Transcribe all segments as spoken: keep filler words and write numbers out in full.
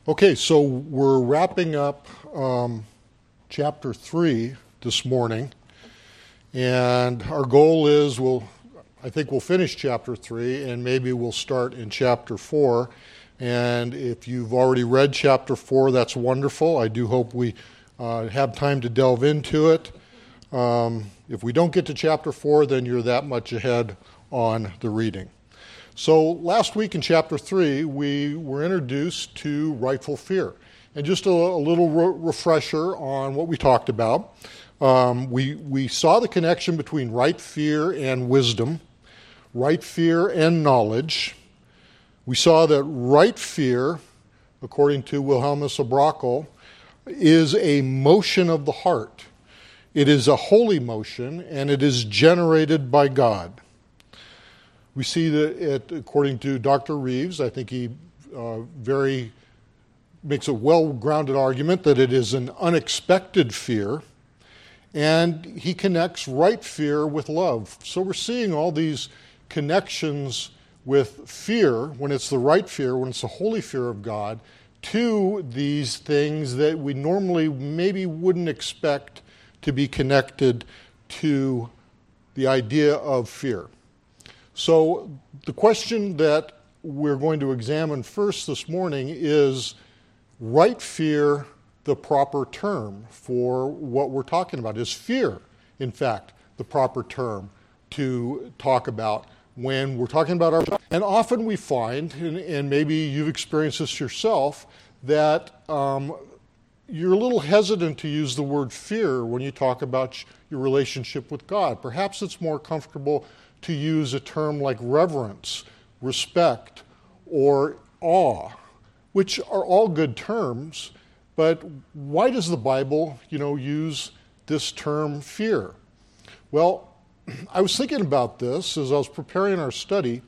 Okay, so we're wrapping up um, chapter three this morning, and our goal is we'll, I think we'll finish chapter three, and maybe we'll start in chapter four. And if you've already read chapter four, that's wonderful. I do hope we uh, have time to delve into it. Um, if we don't get to chapter four, then you're that much ahead on the reading. So last week in chapter three, we were introduced to rightful fear. And just a, a little re- refresher on what we talked about. Um, we, we saw the connection between right fear and wisdom, right fear and knowledge. We saw that right fear, according to Wilhelmus of Brakel, is a motion of the heart. It is a holy motion, and it is generated by God. We see that, it, according to Doctor Reeves, I think he uh, very makes a well-grounded argument that it is an unexpected fear, and he connects right fear with love. So we're seeing all these connections with fear, when it's the right fear, when it's the holy fear of God, to these things that we normally maybe wouldn't expect to be connected to the idea of fear. So the question that we're going to examine first this morning is, right fear the proper term for what we're talking about? Is fear, in fact, the proper term to talk about when we're talking about our... And often we find, and, and maybe you've experienced this yourself, that um, you're a little hesitant to use the word fear when you talk about your relationship with God. Perhaps it's more comfortable to use a term like reverence, respect, or awe, which are all good terms, but why does the Bible, you know, use this term fear? Well, I was thinking about this as I was preparing our study,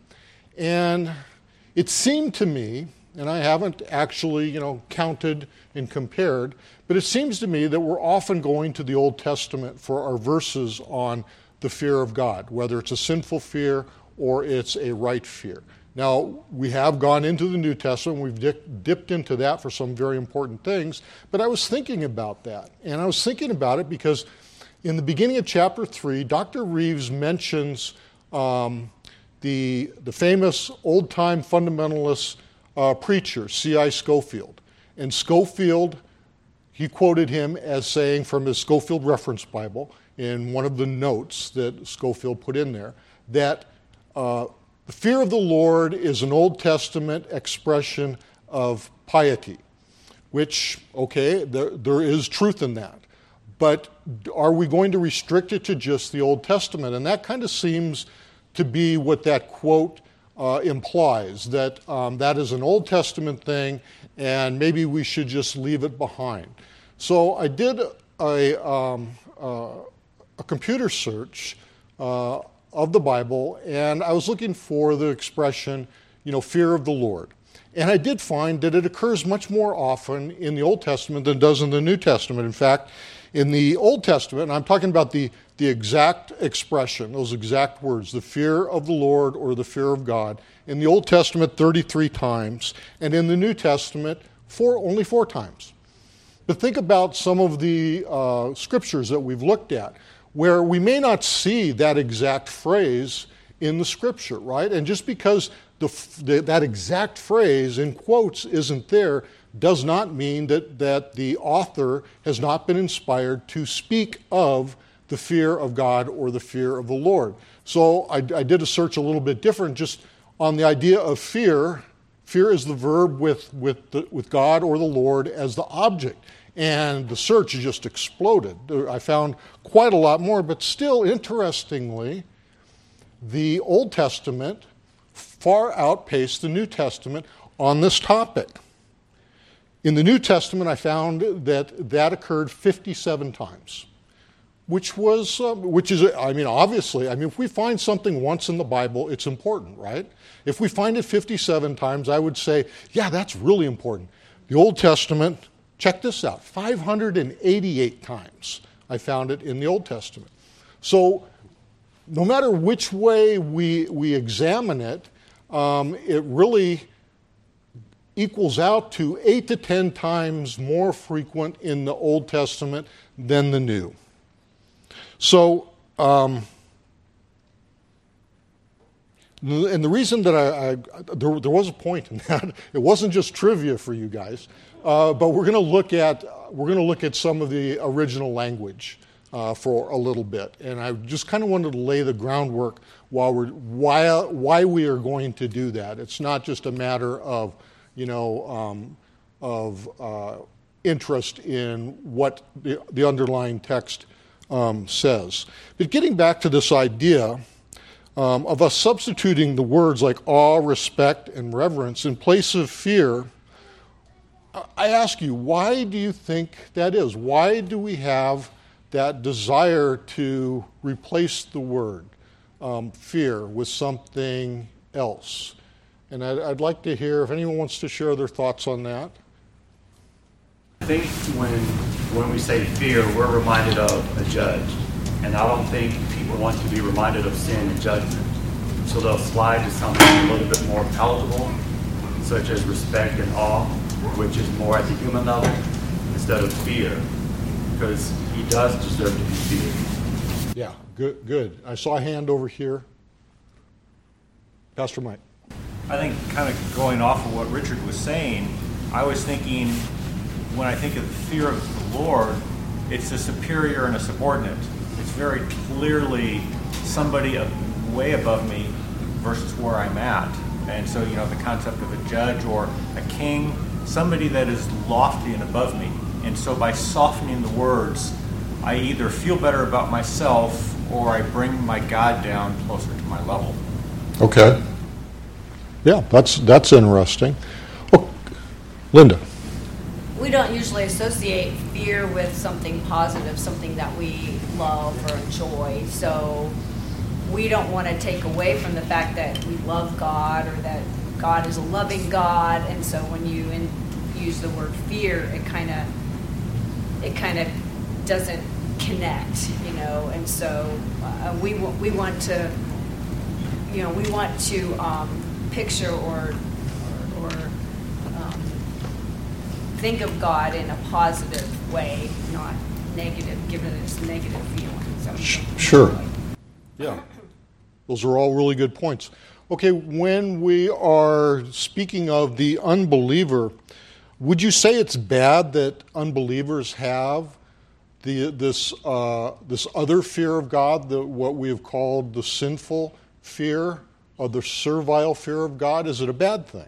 and it seemed to me, and I haven't actually, you know, counted and compared, but it seems to me that we're often going to the Old Testament for our verses on the fear of God, whether it's a sinful fear or it's a right fear. Now, we have gone into the New Testament, we've dip, dipped into that for some very important things, but I was thinking about that, and I was thinking about it because in the beginning of chapter three, Doctor Reeves mentions um, the, the famous old-time fundamentalist uh, preacher, C I Scofield. And Scofield, he quoted him as saying from his Scofield Reference Bible, in one of the notes that Scofield put in there, that uh, the fear of the Lord is an Old Testament expression of piety, which, okay, there, there is truth in that. But are we going to restrict it to just the Old Testament? And that kind of seems to be what that quote uh, implies, that um, that is an Old Testament thing, and maybe we should just leave it behind. So I did a... Um, uh, a computer search uh, of the Bible, and I was looking for the expression, you know, fear of the Lord. And I did find that it occurs much more often in the Old Testament than it does in the New Testament. In fact, in the Old Testament, and I'm talking about the, the exact expression, those exact words, the fear of the Lord or the fear of God, in the Old Testament thirty-three times, and in the New Testament four, only four times. But think about some of the uh, scriptures that we've looked at, where we may not see that exact phrase in the scripture, right? And just because the, the, that exact phrase in quotes isn't there does not mean that, that the author has not been inspired to speak of the fear of God or the fear of the Lord. So I, I did a search a little bit different just on the idea of fear. Fear is the verb with, with, the, with God or the Lord as the object. And the search just exploded. I found quite a lot more, but still, interestingly, the Old Testament far outpaced the New Testament on this topic. In the New Testament, I found that that occurred fifty-seven times, which was, uh, which is, I mean, obviously, I mean, if we find something once in the Bible, it's important, right? If we find it fifty-seven times, I would say, yeah, that's really important. The Old Testament, check this out, five hundred eighty-eight times I found it in the Old Testament. So no matter which way we, we examine it, um, it really equals out to eight to ten times more frequent in the Old Testament than the New. So, um, and the reason that I, I there, there was a point in that, it wasn't just trivia for you guys, uh, but we're going to look at we're going to look at some of the original language uh, for a little bit, and I just kind of wanted to lay the groundwork while we're why why we are going to do that. It's not just a matter of you know um, of uh, interest in what the, the underlying text um, says, but getting back to this idea. Um, of us substituting the words like awe, respect, and reverence in place of fear, I ask you, why do you think that is? Why do we have that desire to replace the word um, fear with something else? And I'd, I'd like to hear if anyone wants to share their thoughts on that. I think when when we say fear, we're reminded of a judge. And I don't think people want to be reminded of sin and judgment. So they'll slide to something a little bit more palatable, such as respect and awe, which is more at the human level, instead of fear, because he does deserve to be feared. Yeah, good, good. I saw a hand over here. Pastor Mike. I think kind of going off of what Richard was saying, I was thinking, when I think of the fear of the Lord, it's a superior and a subordinate. It's very clearly somebody way above me versus where I'm at. And so, you know, the concept of a judge or a king, somebody that is lofty and above me. And so by softening the words, I either feel better about myself or I bring my God down closer to my level. Okay. Yeah, that's that's interesting. Oh, Linda. We don't usually associate fear with something positive, something that we love or enjoy. So we don't want to take away from the fact that we love God or that God is a loving God. And so when you in, use the word fear, it kind of it kind of doesn't connect, you know. And so uh, we we want to, you know, we want to um, picture or or. or um, think of God in a positive way, not negative, given its negative feelings. Sure. Yeah. Those are all really good points. Okay, when we are speaking of the unbeliever, would you say it's bad that unbelievers have the this uh, this other fear of God, the, what we have called the sinful fear or the servile fear of God? Is it a bad thing?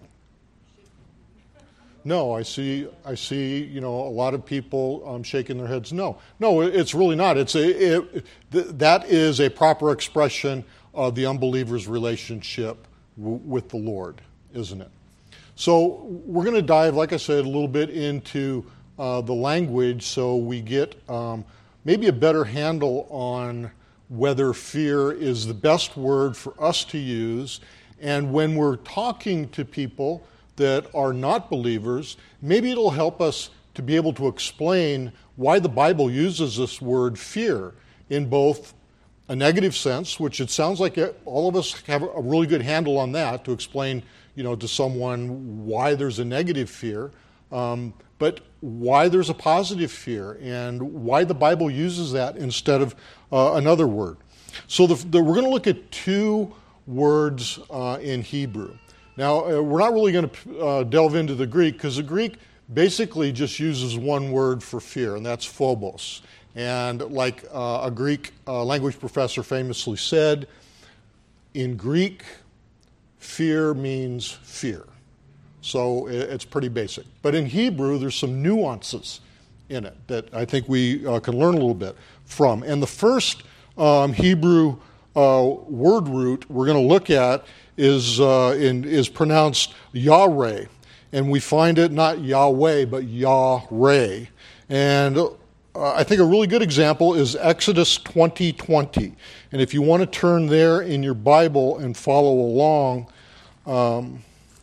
No, I see. I see. You know, a lot of people um, shaking their heads. No, no, it's really not. It's a it, th- that is a proper expression of the unbeliever's relationship w- with the Lord, isn't it? So we're going to dive, like I said, a little bit into uh, the language, so we get um, maybe a better handle on whether fear is the best word for us to use, and when we're talking to people that are not believers, maybe it'll help us to be able to explain why the Bible uses this word fear in both a negative sense, which it sounds like all of us have a really good handle on that, to explain, you know, to someone why there's a negative fear, um, but why there's a positive fear and why the Bible uses that instead of uh, another word. So the, the, we're going to look at two words uh, in Hebrew. Now, uh, we're not really going to uh, delve into the Greek, because the Greek basically just uses one word for fear, and that's phobos. And like uh, a Greek uh, language professor famously said, in Greek, fear means fear. So it's pretty basic. But in Hebrew, there's some nuances in it that I think we uh, can learn a little bit from. And the first um, Hebrew uh, word root we're going to look at is uh, in, is pronounced Yahweh, and we find it not Yahweh but Yah-Reh. And uh, I think a really good example is Exodus twenty twenty. And if you want to turn there in your Bible and follow along, um,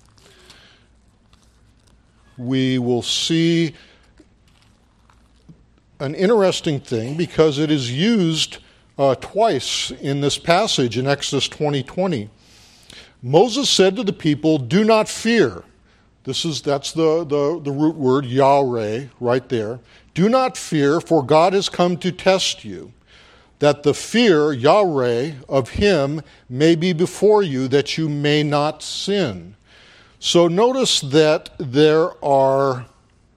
we will see an interesting thing, because it is used uh, twice in this passage in Exodus twenty twenty. Moses said to the people, "Do not fear. This is that's the, the, the root word, Yahweh, right there. Do not fear, for God has come to test you, that the fear, Yahweh, of him may be before you, that you may not sin. So notice that there are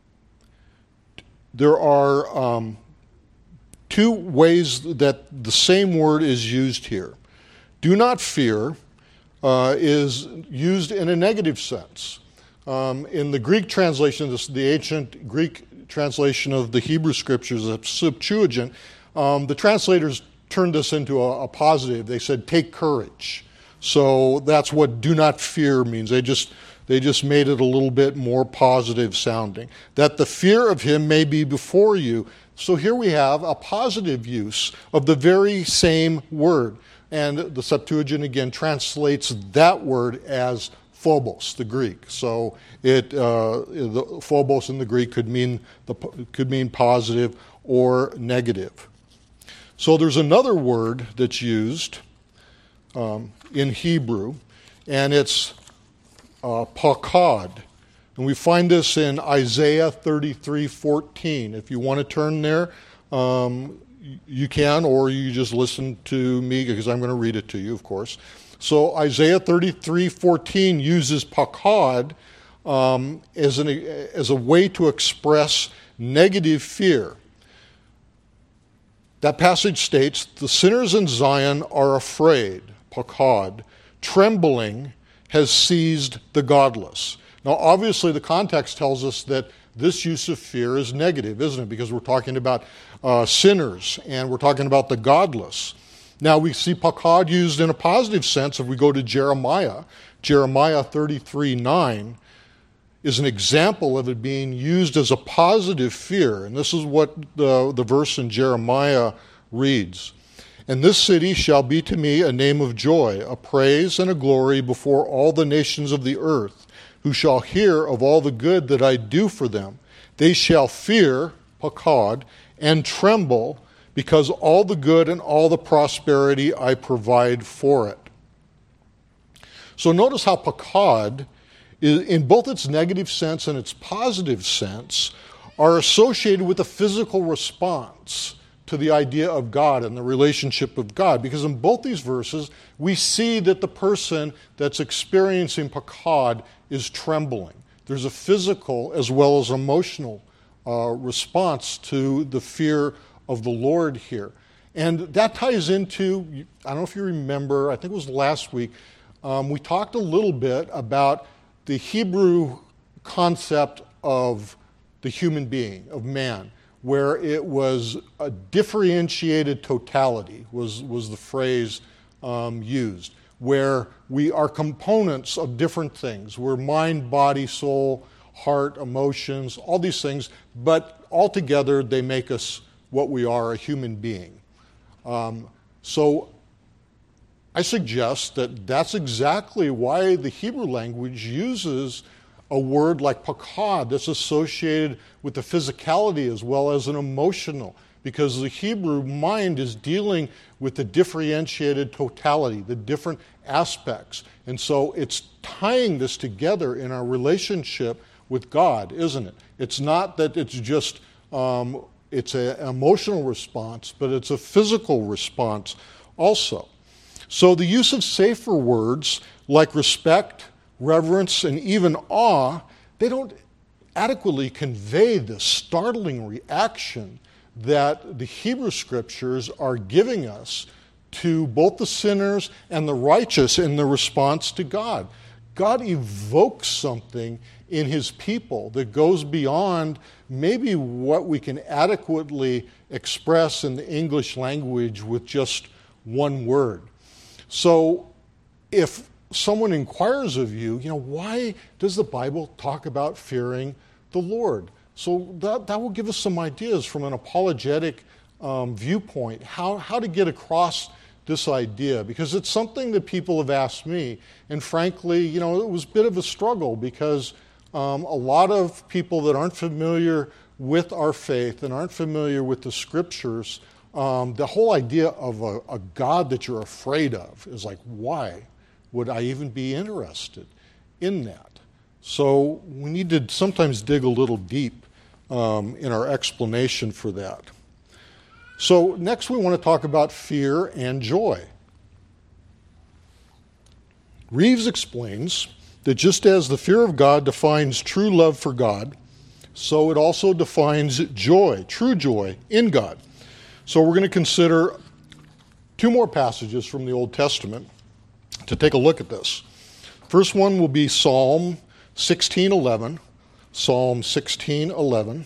there are um, two ways that the same word is used here. Do not fear uh, is used in a negative sense. Um, in the Greek translation, this, the ancient Greek translation of the Hebrew Scriptures, the Septuagint, um, the translators turned this into a, a positive. They said, take courage. So that's what do not fear means. They just they just made it a little bit more positive sounding. That the fear of him may be before you. So here we have a positive use of the very same word. And the Septuagint again translates that word as phobos, the Greek. So it uh, the phobos in the Greek could mean the could mean positive or negative. So there's another word that's used um, in Hebrew, and it's uh, pakad. And we find this in Isaiah thirty-three fourteen. If you want to turn there, um, you can, or you just listen to me because I'm going to read it to you, of course. So Isaiah thirty-three fourteen uses pakad um, as, an, as a way to express negative fear. That passage states, the sinners in Zion are afraid, pakad, trembling has seized the godless. Now obviously the context tells us that this use of fear is negative, isn't it? Because we're talking about uh, sinners and we're talking about the godless. Now we see pakad used in a positive sense if we go to Jeremiah. Jeremiah thirty-three nine is an example of it being used as a positive fear. And this is what the, the verse in Jeremiah reads. And this city shall be to me a name of joy, a praise and a glory before all the nations of the earth, who shall hear of all the good that I do for them. They shall fear, pakad, and tremble, because all the good and all the prosperity I provide for it. So notice how pakad, in both its negative sense and its positive sense, are associated with a physical response to the idea of God and the relationship of God. Because in both these verses, we see that the person that's experiencing pakad is trembling. There's a physical as well as emotional uh, response to the fear of the Lord here. And that ties into, I don't know if you remember, I think it was last week, um, we talked a little bit about the Hebrew concept of the human being, of man, where it was a differentiated totality, was, was the phrase um, used, where we are components of different things. We're mind, body, soul, heart, emotions, all these things, but altogether they make us what we are, a human being. Um, so I suggest that that's exactly why the Hebrew language uses a word like pakad that's associated with the physicality as well as an emotional, because the Hebrew mind is dealing with the differentiated totality, the different aspects. And so it's tying this together in our relationship with God, isn't it? It's not that it's just, um, it's an emotional response, but it's a physical response also. So the use of safer words like respect, reverence, and even awe, they don't adequately convey the startling reaction that the Hebrew Scriptures are giving us to both the sinners and the righteous in the response to God. God evokes something in his people that goes beyond maybe what we can adequately express in the English language with just one word. So if someone inquires of you, you know, why does the Bible talk about fearing the Lord? So that, that will give us some ideas from an apologetic um, viewpoint, how, how to get across this idea, because it's something that people have asked me, and frankly, you know, it was a bit of a struggle because um, a lot of people that aren't familiar with our faith and aren't familiar with the Scriptures, um, the whole idea of a, a God that you're afraid of is like, why would I even be interested in that? So we need to sometimes dig a little deep um, in our explanation for that. So next we want to talk about fear and joy. Reeves explains that just as the fear of God defines true love for God, so it also defines joy, true joy in God. So we're going to consider two more passages from the Old Testament to take a look at this. First one will be Psalm sixteen eleven. Psalm sixteen eleven.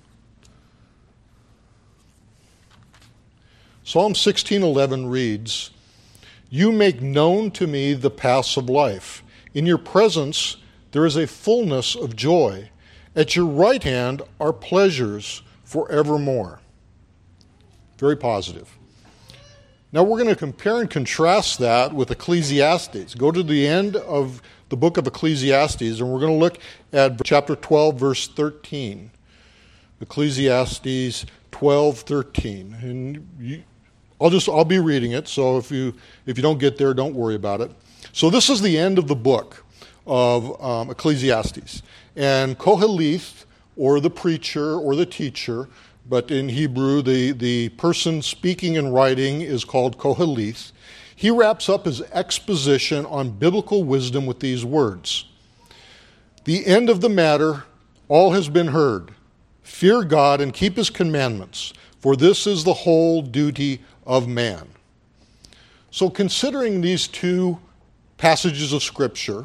Psalm sixteen eleven reads, "You make known to me the paths of life. In your presence there is a fullness of joy. At your right hand are pleasures forevermore." Very positive. Now we're going to compare and contrast that with Ecclesiastes. Go to the end of the book of Ecclesiastes, and we're going to look at chapter twelve, verse thirteen. Ecclesiastes twelve, thirteen. And you, I'll just I'll be reading it, so if you if you don't get there, don't worry about it. So this is the end of the book of um, Ecclesiastes. And Koheleth, or the preacher or the teacher, but in Hebrew, the, the person speaking and writing is called Koheleth. He wraps up his exposition on biblical wisdom with these words. "The end of the matter, all has been heard. Fear God and keep his commandments, for this is the whole duty of man." So considering these two passages of Scripture,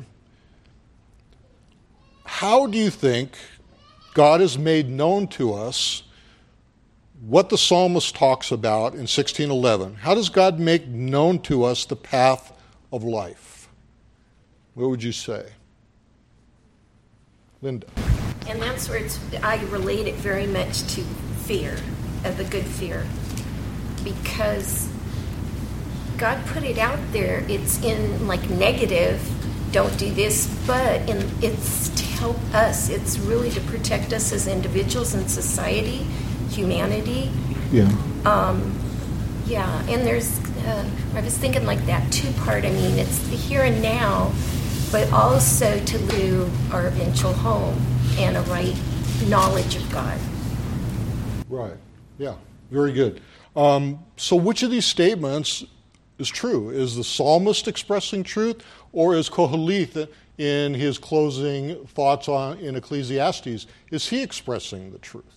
how do you think God has made known to us what the psalmist talks about in sixteen eleven? How does God make known to us the path of life? What would you say? Linda. And that's where it's, I relate it very much to fear, of the good fear, because God put it out there. It's in like negative, don't do this, but in, it's to help us. It's really to protect us as individuals in society, humanity. Yeah. Um, yeah, and there's, uh, I was thinking like that two-part. I mean, it's the here and now, but also to do our eventual home and a right knowledge of God. Right. Yeah. Very good. Um, so which of these statements is true? Is the psalmist expressing truth, or is Koheleth in his closing thoughts on in Ecclesiastes, is he expressing the truth?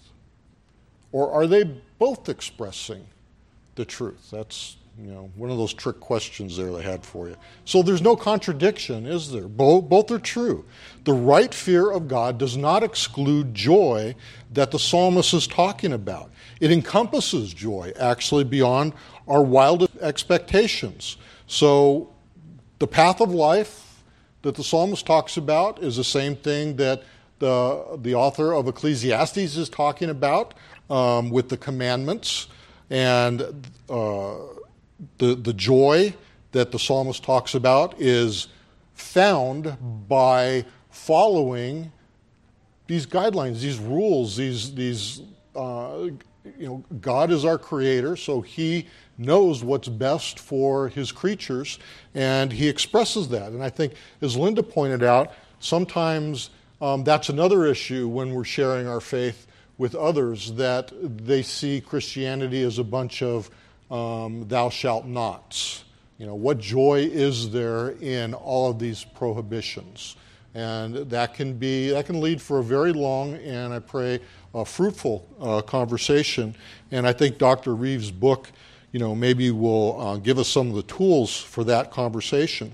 Or are they both expressing the truth? That's, you know, one of those trick questions there they had for you. So there's no contradiction, is there? Both, both are true. The right fear of God does not exclude joy that the psalmist is talking about. It encompasses joy, actually, beyond our wildest expectations. So the path of life that the psalmist talks about is the same thing that the, the author of Ecclesiastes is talking about um, with the commandments. And uh, the, the joy that the psalmist talks about is found by following these guidelines, these rules, these, these uh, you know, God is our creator, so he knows what's best for his creatures, and he expresses that. And I think, as Linda pointed out, sometimes um, that's another issue when we're sharing our faith with others, that they see Christianity as a bunch of um, thou shalt nots. You know, what joy is there in all of these prohibitions? And that can be, that can lead for a very long, and I pray, a fruitful uh, conversation. And I think Doctor Reeves' book, you know, maybe will uh, give us some of the tools for that conversation.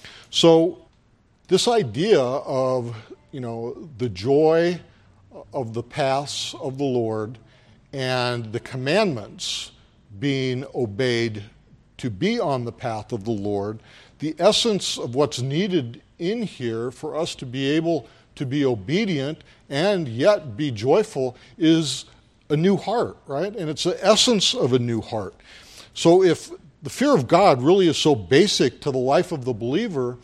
So this idea of, you know, the joy of the paths of the Lord and the commandments being obeyed to be on the path of the Lord, the essence of what's needed in here for us to be able to be obedient and yet be joyful is a new heart, right? And it's the essence of a new heart. So if the fear of God really is so basic to the life of the believer,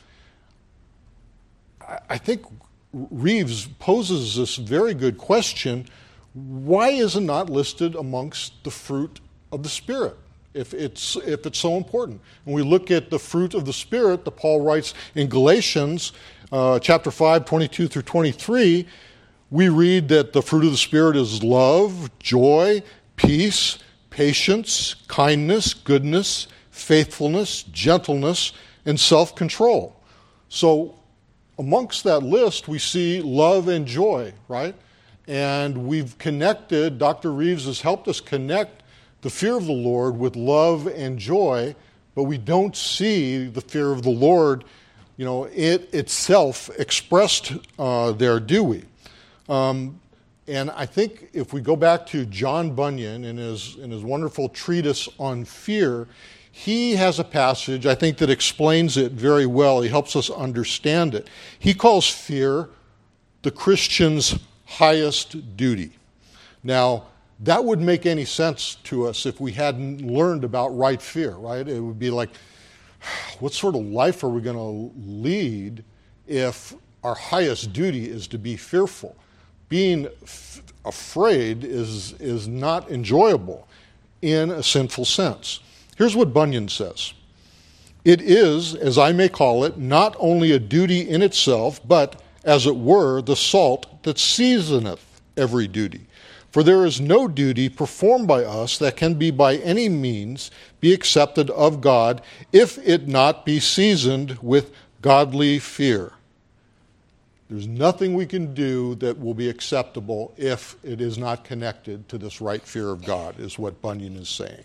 I think Reeves poses this very good question: why is it not listed amongst the fruit of the Spirit if it's if it's so important? When we look at the fruit of the Spirit that Paul writes in Galatians, uh, chapter five, twenty-two through twenty-three, we read that the fruit of the Spirit is love, joy, peace, patience, kindness, goodness, faithfulness, gentleness, and self-control. So amongst that list, we see love and joy, right? And we've connected, Doctor Reeves has helped us connect the fear of the Lord with love and joy, but we don't see the fear of the Lord, you know, it itself expressed uh, there, do we? Um, and I think if we go back to John Bunyan in his, in his wonderful treatise on fear, he has a passage, I think, that explains it very well. He helps us understand it. He calls fear the Christian's highest duty. Now, that would make any sense to us if we hadn't learned about right fear, right? It would be like, what sort of life are we going to lead if our highest duty is to be fearful? Being f- afraid is, is not enjoyable in a sinful sense. Here's what Bunyan says. It is, as I may call it, not only a duty in itself, but, as it were, the salt that seasoneth every duty. For there is no duty performed by us that can be by any means be accepted of God if it not be seasoned with godly fear. There's nothing we can do that will be acceptable if it is not connected to this right fear of God, is what Bunyan is saying.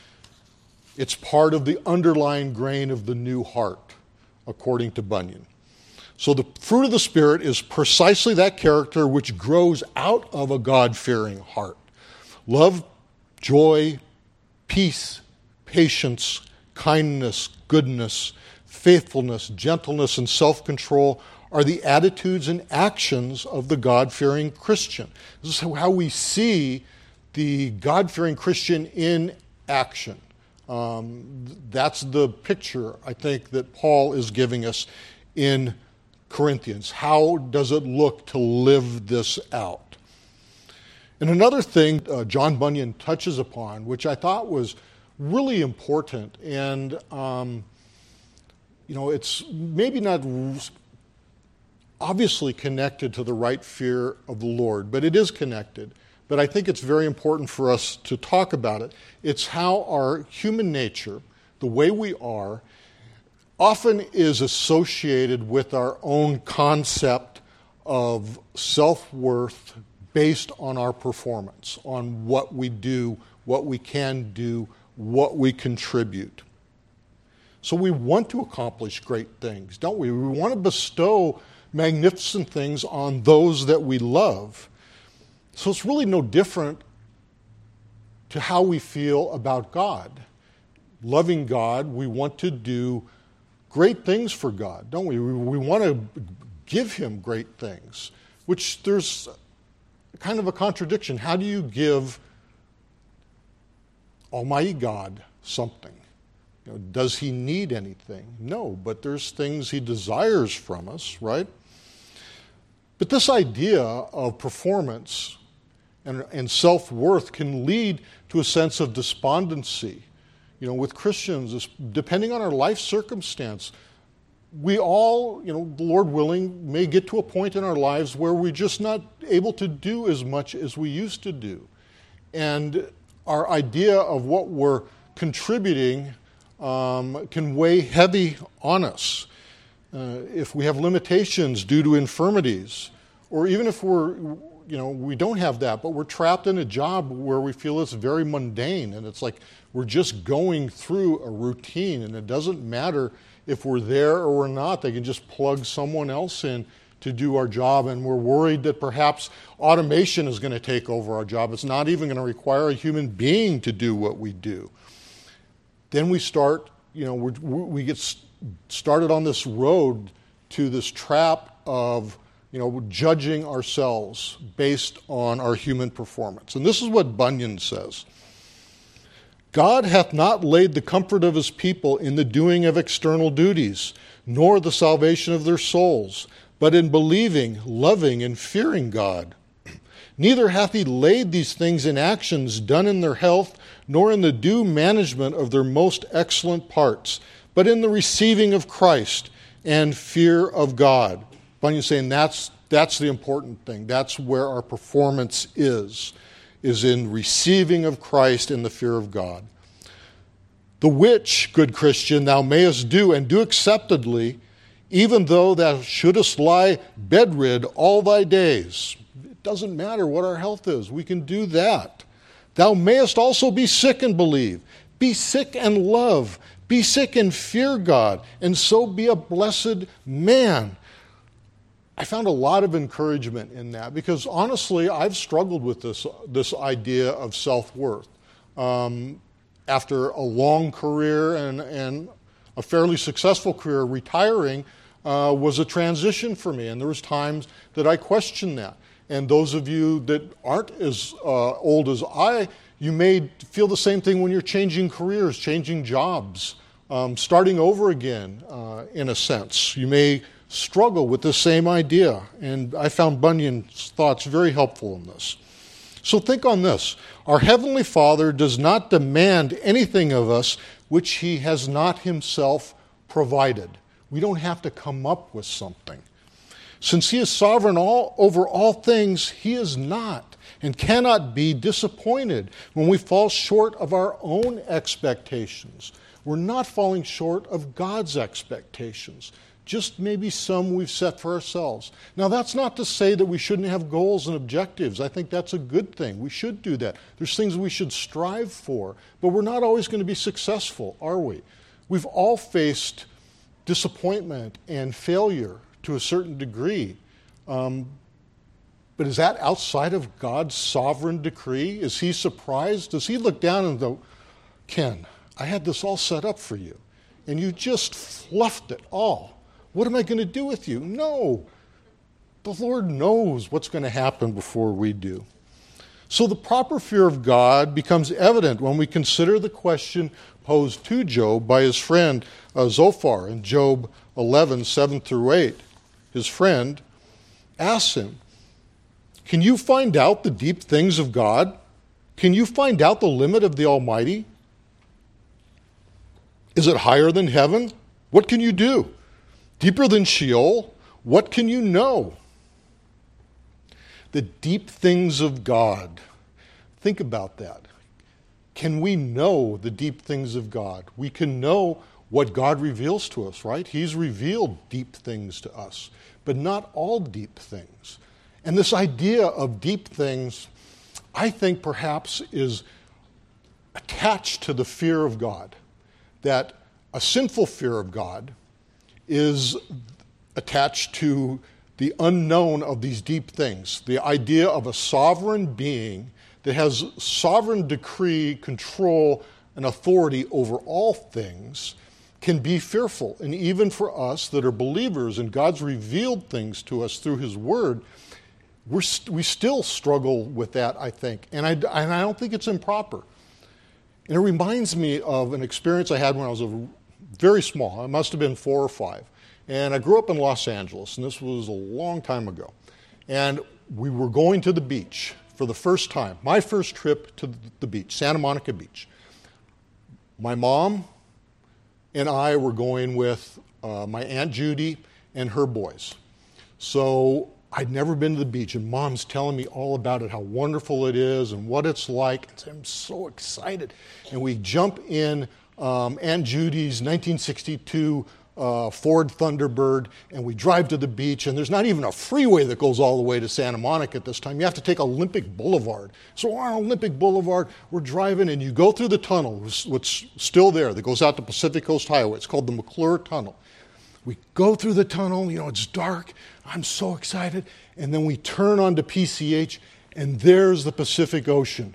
It's part of the underlying grain of the new heart, according to Bunyan. So the fruit of the Spirit is precisely that character which grows out of a God-fearing heart. Love, joy, peace, patience, kindness, goodness, faithfulness, gentleness, and self-control are the attitudes and actions of the God-fearing Christian. This is how we see the God-fearing Christian in action. Um, that's the picture, I think, that Paul is giving us in Corinthians. How does it look to live this out? And another thing uh, John Bunyan touches upon, which I thought was really important, and um, you know, it's maybe not obviously connected to the right fear of the Lord, but it is connected. But I think it's very important for us to talk about it. It's how our human nature, the way we are, often is associated with our own concept of self-worth based on our performance, on what we do, what we can do, what we contribute. So we want to accomplish great things, don't we? We want to bestow magnificent things on those that we love. So it's really no different to how we feel about God. Loving God, we want to do great things for God, don't we? We, we want to give Him great things, which there's kind of a contradiction. How do you give Almighty God something? You know, does He need anything? No, but there's things He desires from us, right? But this idea of performance and, and self-worth can lead to a sense of despondency. You know, with Christians, depending on our life circumstance, we all, you know, the Lord willing, may get to a point in our lives where we're just not able to do as much as we used to do. And our idea of what we're contributing um, can weigh heavy on us. Uh, if we have limitations due to infirmities, or even if we're, you know, we don't have that, but we're trapped in a job where we feel it's very mundane, and it's like we're just going through a routine, and it doesn't matter if we're there or we're not. They can just plug someone else in to do our job, and we're worried that perhaps automation is going to take over our job. It's not even going to require a human being to do what we do. Then we start, you know, we're, we get started on this road to this trap of, you know, judging ourselves based on our human performance. And this is what Bunyan says. God hath not laid the comfort of His people in the doing of external duties, nor the salvation of their souls, but in believing, loving, and fearing God. Neither hath He laid these things in actions done in their health, nor in the due management of their most excellent parts, but in the receiving of Christ, and fear of God. Bunyan's saying that's that's the important thing. That's where our performance is, is in receiving of Christ in the fear of God. The which, good Christian, thou mayest do, and do acceptably, even though thou shouldest lie bedrid all thy days. It doesn't matter what our health is. We can do that. Thou mayest also be sick and believe. Be sick and love. Be sick and fear God, and so be a blessed man. I found a lot of encouragement in that because honestly, I've struggled with this, this idea of self-worth. Um, after a long career and, and a fairly successful career, retiring uh, was a transition for me, and there was times that I questioned that. And those of you that aren't as uh, old as I, you may feel the same thing when you're changing careers, changing jobs, um, starting over again, uh, in a sense. You may struggle with the same idea, and I found Bunyan's thoughts very helpful in this. So think on this. Our Heavenly Father does not demand anything of us which He has not Himself provided. We don't have to come up with something. Since He is sovereign all, over all things, He is not and cannot be disappointed when we fall short of our own expectations. We're not falling short of God's expectations, just maybe some we've set for ourselves. Now, that's not to say that we shouldn't have goals and objectives. I think that's a good thing. We should do that. There's things we should strive for, but we're not always going to be successful, are we? We've all faced disappointment and failure to a certain degree. Um, but is that outside of God's sovereign decree? Is He surprised? Does He look down and go, Ken, I had this all set up for you, and you just fluffed it all. What am I going to do with you? No. The Lord knows what's going to happen before we do. So the proper fear of God becomes evident when we consider the question posed to Job by his friend uh, Zophar in Job eleven, seven through eight. His friend asks him, can you find out the deep things of God? Can you find out the limit of the Almighty? Is it higher than heaven? What can you do? Deeper than Sheol? What can you know? The deep things of God. Think about that. Can we know the deep things of God? We can know what God reveals to us, right? He's revealed deep things to us, but not all deep things. And this idea of deep things, I think perhaps is attached to the fear of God, that a sinful fear of God is attached to the unknown of these deep things, the idea of a sovereign being that has sovereign decree, control, and authority over all things can be fearful. And even for us that are believers and God's revealed things to us through His Word, we're st- we still struggle with that, I think. And I, and I don't think it's improper. And it reminds me of an experience I had when I was a very small. I must have been four or five. And I grew up in Los Angeles, and this was a long time ago. And we were going to the beach for the first time, my first trip to the beach, Santa Monica Beach. My mom and I were going with uh, my Aunt Judy and her boys. So I'd never been to the beach, and Mom's telling me all about it, how wonderful it is and what it's like. And I'm so excited. And we jump in um, Aunt Judy's nineteen sixty-two Uh, Ford Thunderbird, and we drive to the beach, and there's not even a freeway that goes all the way to Santa Monica at this time. You have to take Olympic Boulevard. So on Olympic Boulevard, we're driving, and you go through the tunnel, what's still there, that goes out to Pacific Coast Highway. It's called the McClure Tunnel. We go through the tunnel, you know, it's dark. I'm so excited. And then we turn onto P C H, and there's the Pacific Ocean.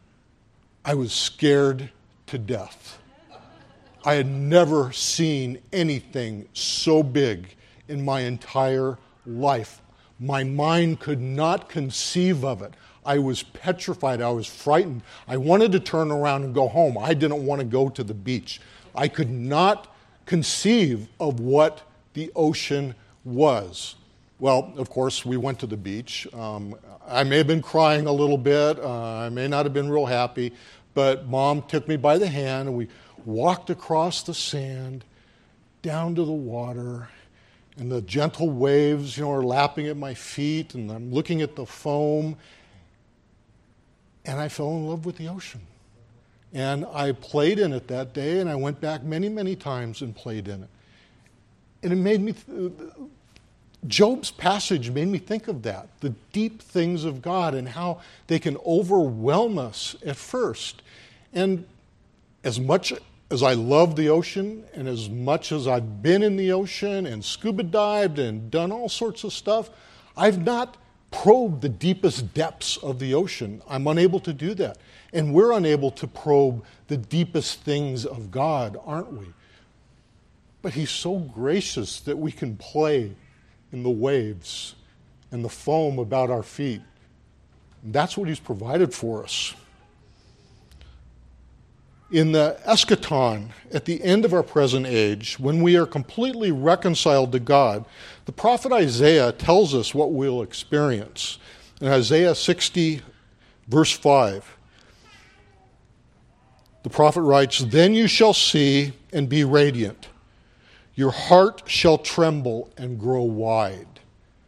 I was scared to death. I had never seen anything so big in my entire life. My mind could not conceive of it. I was petrified. I was frightened. I wanted to turn around and go home. I didn't want to go to the beach. I could not conceive of what the ocean was. Well, of course, we went to the beach. Um, I may have been crying a little bit. Uh, I may not have been real happy, but Mom took me by the hand, and we walked across the sand, down to the water, and the gentle waves, you know, are lapping at my feet, and I'm looking at the foam, and I fell in love with the ocean. And I played in it that day, and I went back many, many times and played in it. And it made me, th- Job's passage made me think of that, the deep things of God and how they can overwhelm us at first. And as much as I love the ocean, and as much as I've been in the ocean and scuba dived and done all sorts of stuff, I've not probed the deepest depths of the ocean. I'm unable to do that. And we're unable to probe the deepest things of God, aren't we? But He's so gracious that we can play in the waves and the foam about our feet. And that's what He's provided for us. In the eschaton, at the end of our present age, when we are completely reconciled to God, the prophet Isaiah tells us what we'll experience. In Isaiah sixty, verse five, the prophet writes, "Then you shall see and be radiant. Your heart shall tremble and grow wide."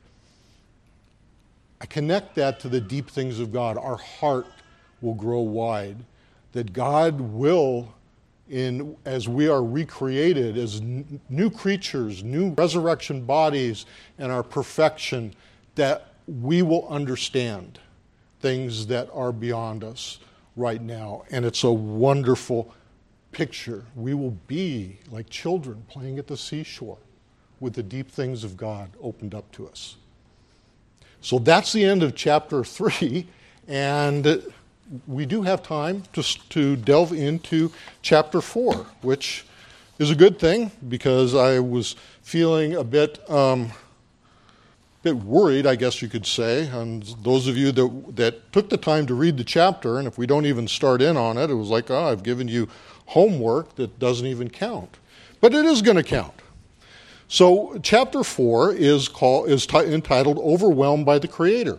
I connect that to the deep things of God. Our heart will grow wide. That God will, in as we are recreated as n- new creatures, new resurrection bodies, and our perfection, that we will understand things that are beyond us right now. And it's a wonderful picture. We will be like children playing at the seashore with the deep things of God opened up to us. So that's the end of chapter three, and we do have time to, to delve into chapter four, which is a good thing because I was feeling a bit um, bit worried, I guess you could say, and those of you that that took the time to read the chapter, and if we don't even start in on it, it was like, oh, I've given you homework that doesn't even count. But it is going to count. So chapter four is called is t- entitled "Overwhelmed by the Creator."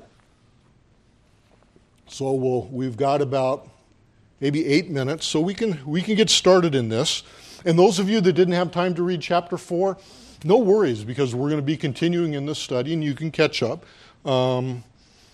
So we'll, we've got about maybe eight minutes, so we can we can get started in this. And those of you that didn't have time to read chapter four, no worries, because we're going to be continuing in this study, and you can catch up. Um,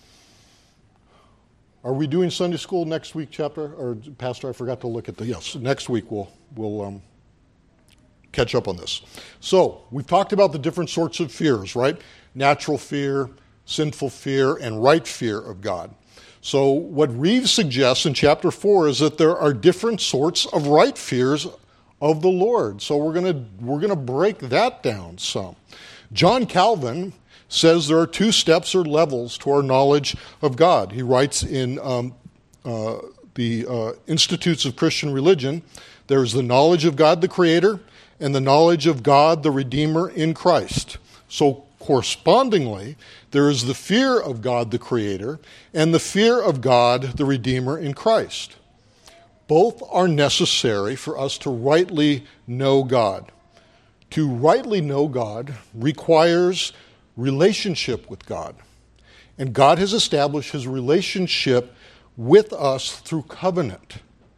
are we doing Sunday school next week, chapter? Or Pastor, I forgot to look at the yes. Next week we'll we'll um, catch up on this. So we've talked about the different sorts of fears, right? Natural fear, sinful fear, and right fear of God. So what Reeves suggests in chapter four is that there are different sorts of right fears of the Lord. So we're going to we're going to break that down some. John Calvin says there are two steps or levels to our knowledge of God. He writes in um, uh, the uh, Institutes of Christian Religion, there's the knowledge of God the Creator and the knowledge of God the Redeemer in Christ. So correspondingly, there is the fear of God the Creator and the fear of God the Redeemer in Christ. Both are necessary for us to rightly know God. To rightly know God requires relationship with God. And God has established His relationship with us through covenant.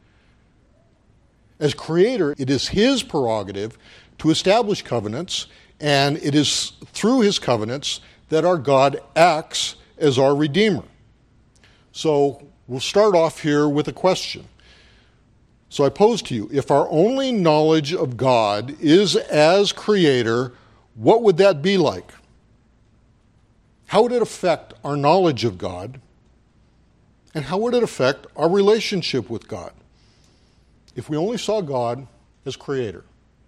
As Creator, it is His prerogative to establish covenants, and it is through His covenants that our God acts as our Redeemer. So we'll start off here with a question. So I pose to you, if our only knowledge of God is as Creator, what would that be like? How would it affect our knowledge of God? And how would it affect our relationship with God if we only saw God as Creator?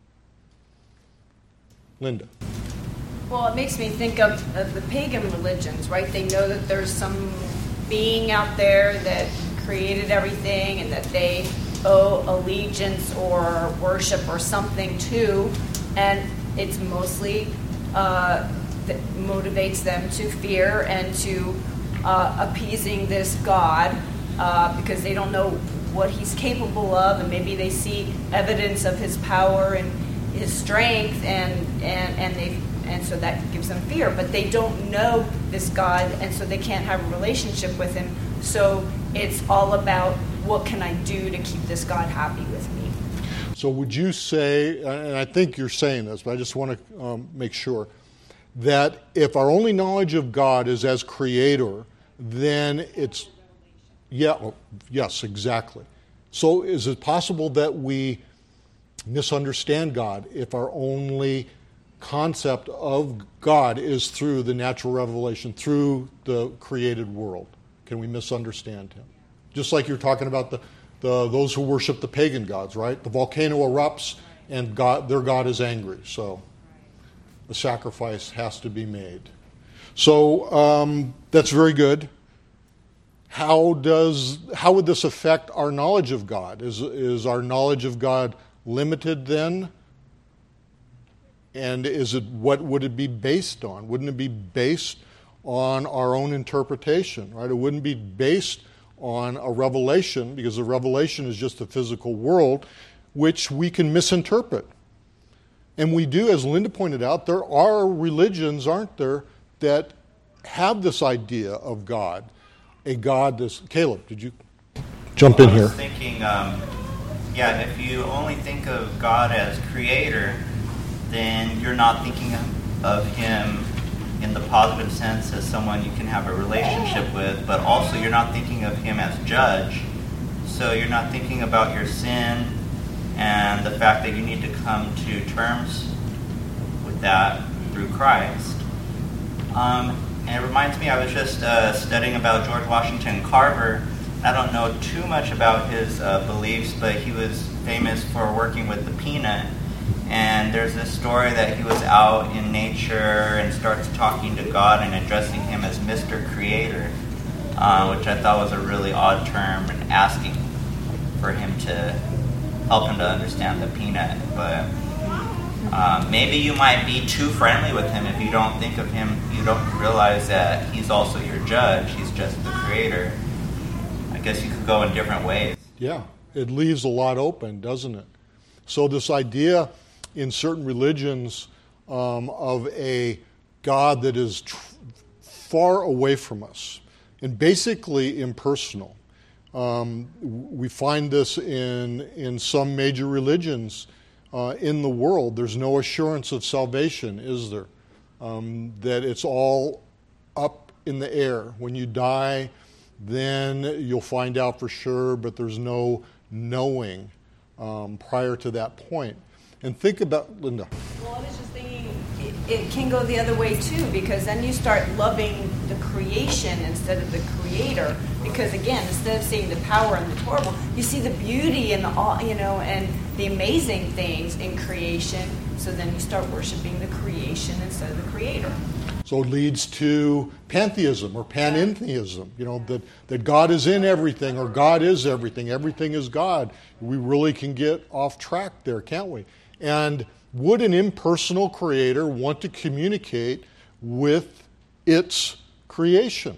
Linda. Well, it makes me think of, of the pagan religions, right? They know that there's some being out there that created everything and that they owe allegiance or worship or something to, and it's mostly uh, that motivates them to fear and to uh, appeasing this God uh, because they don't know what He's capable of, and maybe they see evidence of His power and His strength, and and and they and so that gives them fear. But they don't know this God, and so they can't have a relationship with Him. So it's all about, what can I do to keep this God happy with me? So would you say, and I think you're saying this, but I just want to um, make sure, that if our only knowledge of God is as creator, then it's, yeah, oh, yes, exactly. So is it possible that we misunderstand God if our only concept of God is through the natural revelation, through the created world? Can we misunderstand him? Just like you're talking about the, the those who worship the pagan gods, right? The volcano erupts and God, their God is angry, so the sacrifice has to be made. So um, that's very good. How does how would this affect our knowledge of God? Is is our knowledge of God limited then? And is it what would it be based on? Wouldn't it be based on our own interpretation, right? It wouldn't be based on a revelation, because a revelation is just a physical world which we can misinterpret. And we do, as Linda pointed out, there are religions, aren't there, that have this idea of God. A God that's... Caleb, did you jump in I was here? thinking, um, yeah, if you only think of God as creator, then you're not thinking of him in the positive sense as someone you can have a relationship with, but also you're not thinking of him as judge. So you're not thinking about your sin and the fact that you need to come to terms with that through Christ. Um, and it reminds me, I was just uh, studying about George Washington Carver. I don't know too much about his uh, beliefs, but he was famous for working with the peanut. And there's this story that he was out in nature and starts talking to God and addressing him as Mister Creator, uh, which I thought was a really odd term, and asking for him to help him to understand the peanut. But uh, maybe you might be too friendly with him if you don't think of him, you don't realize that he's also your judge, he's just the creator. I guess you could go in different ways. Yeah, it leaves a lot open, doesn't it? So this idea in certain religions um, of a God that is tr- far away from us and basically impersonal. Um, we find this in in some major religions uh, in the world. There's no assurance of salvation, is there? Um, that it's all up in the air. When you die, then you'll find out for sure, but there's no knowing um, prior to that point. And think about, Linda. Well, I was just thinking it, it can go the other way too, because then you start loving the creation instead of the creator. Because again, instead of seeing the power and the horrible, you see the beauty and the awe, you know, and the amazing things in creation. So then you start worshiping the creation instead of the creator. So it leads to pantheism or panentheism, you know, that, that God is in everything or God is everything. Everything is God. We really can get off track there, can't we? And would an impersonal creator want to communicate with its creation?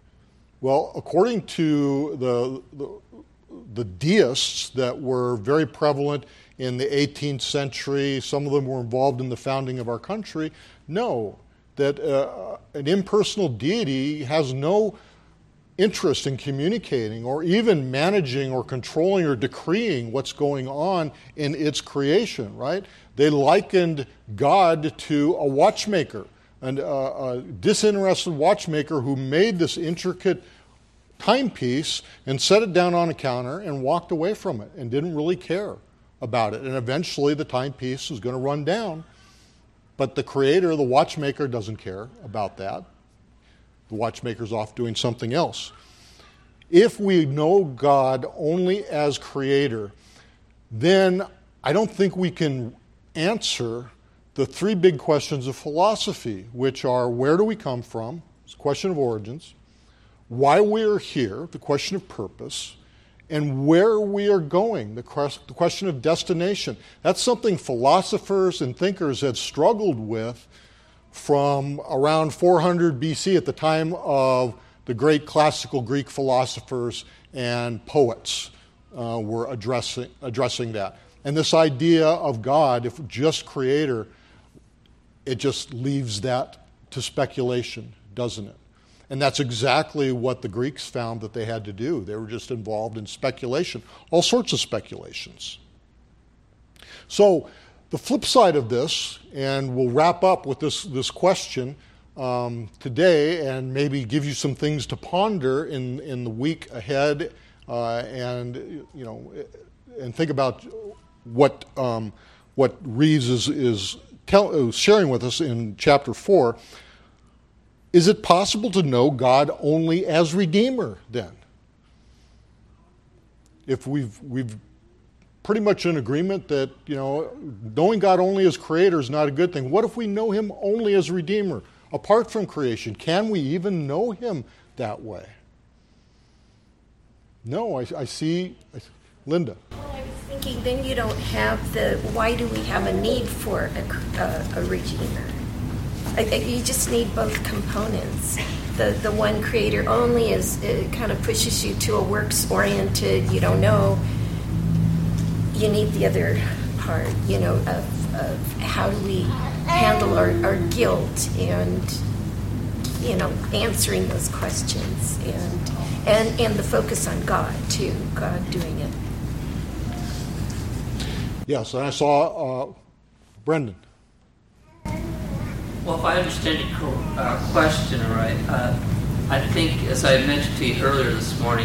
Well, according to the, the, the deists that were very prevalent in the eighteenth century, some of them were involved in the founding of our country, no, that uh, an impersonal deity has no interest in communicating or even managing or controlling or decreeing what's going on in its creation, right? They likened God to a watchmaker, and a, a disinterested watchmaker who made this intricate timepiece and set it down on a counter and walked away from it and didn't really care about it. And eventually the timepiece is going to run down. But the creator, the watchmaker, doesn't care about that. The watchmaker's off doing something else. If we know God only as creator, then I don't think we can answer the three big questions of philosophy, which are where do we come from? It's a question of origins. Why we are here, the question of purpose. And where we are going, the question of destination. That's something philosophers and thinkers had struggled with from around four hundred B C at the time of the great classical Greek philosophers and poets uh, were addressing, addressing that. And this idea of God, if just creator, it just leaves that to speculation, doesn't it? And that's exactly what the Greeks found that they had to do. They were just involved in speculation, all sorts of speculations. So the flip side of this, and we'll wrap up with this, this question um, today and maybe give you some things to ponder in, in the week ahead uh, and, you know, and think about what um, what Reeves is, is tell, sharing with us in chapter four. Is it possible to know God only as Redeemer then? If we've we've pretty much in agreement that, you know, knowing God only as Creator is not a good thing. What if we know Him only as Redeemer, apart from creation? Can we even know Him that way? No, I, I see. Linda. Well, I was thinking then you don't have the, why do we have a need for a, a, a Redeemer? I, I, you just need both components. The the one Creator only is, it kind of pushes you to a works-oriented, you don't know. You need the other part, you know, of, of how do we handle our, our guilt and, you know, answering those questions and, and, and the focus on God, too, God doing it. Yes, and I saw uh, Brendan. Well, if I understand your uh, question right, uh, I think, as I mentioned to you earlier this morning,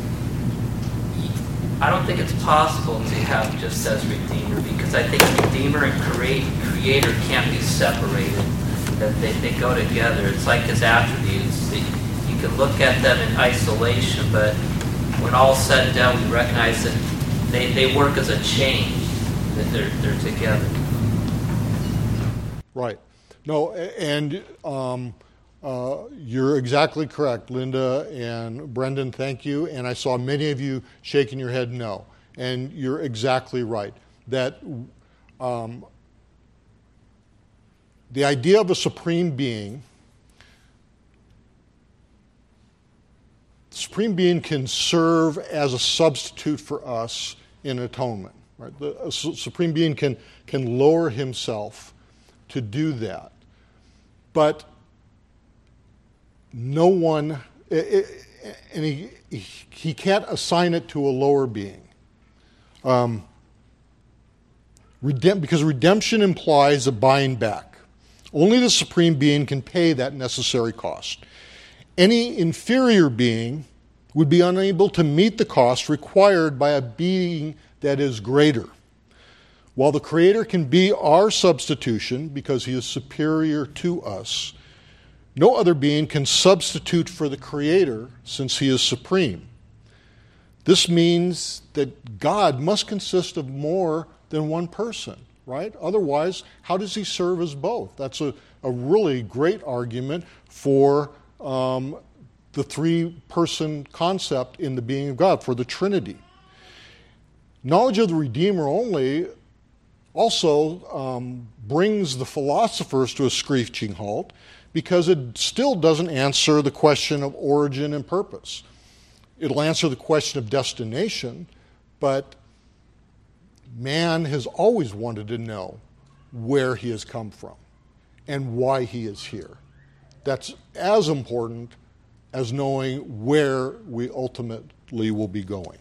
I don't think it's possible to have just as Redeemer, because I think Redeemer and create, Creator can't be separated, that they, they go together. It's like His attributes. You can look at them in isolation, but when all's said and done, we recognize that they, they work as a chain, that they're, they're together. Right. No, and um, uh, you're exactly correct, Linda and Brendan, thank you. And I saw many of you shaking your head no. And you're exactly right. That um, the idea of a supreme being, the supreme being can serve as a substitute for us in atonement. Right? The a supreme being can, can lower himself to do that. But no one, it, it, and he, he can't assign it to a lower being. Um, redemp, because redemption implies a buying back. Only the supreme being can pay that necessary cost. Any inferior being would be unable to meet the cost required by a being that is greater. While the Creator can be our substitution because He is superior to us, no other being can substitute for the Creator since He is supreme. This means that God must consist of more than one person, right? Otherwise, how does He serve as both? That's a, a really great argument for um, the three-person concept in the being of God, for the Trinity. Knowledge of the Redeemer only also um, brings the philosophers to a screeching halt because it still doesn't answer the question of origin and purpose. It'll answer the question of destination, but man has always wanted to know where he has come from and why he is here. That's as important as knowing where we ultimately will be going.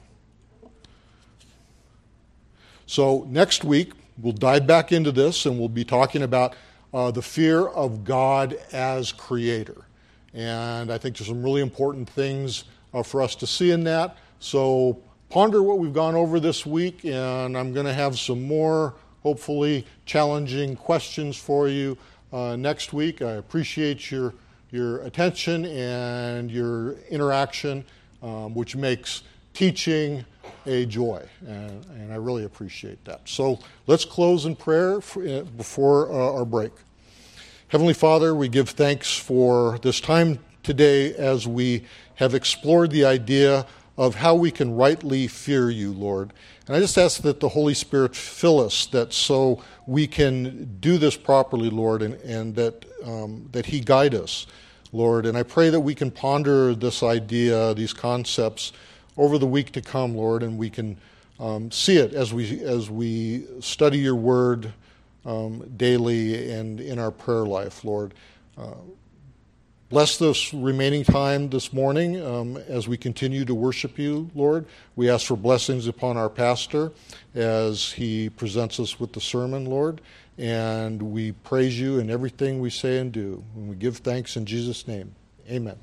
So next week, we'll dive back into this and we'll be talking about uh, the fear of God as Creator. And I think there's some really important things uh, for us to see in that. So ponder what we've gone over this week, and I'm going to have some more, hopefully, challenging questions for you uh, next week. I appreciate your, your attention and your interaction, um, which makes teaching a joy, and, and I really appreciate that. So let's close in prayer for, uh, before uh, our break. Heavenly Father, we give thanks for this time today as we have explored the idea of how we can rightly fear you, Lord. And I just ask that the Holy Spirit fill us, that so we can do this properly, Lord, and, and that um, that He guide us, Lord. And I pray that we can ponder this idea, these concepts, over the week to come, Lord, and we can um, see it as we as we study your word um, daily and in our prayer life, Lord. Uh, Bless this remaining time this morning um, as we continue to worship you, Lord. We ask for blessings upon our pastor as he presents us with the sermon, Lord. And we praise you in everything we say and do. And we give thanks in Jesus' name. Amen.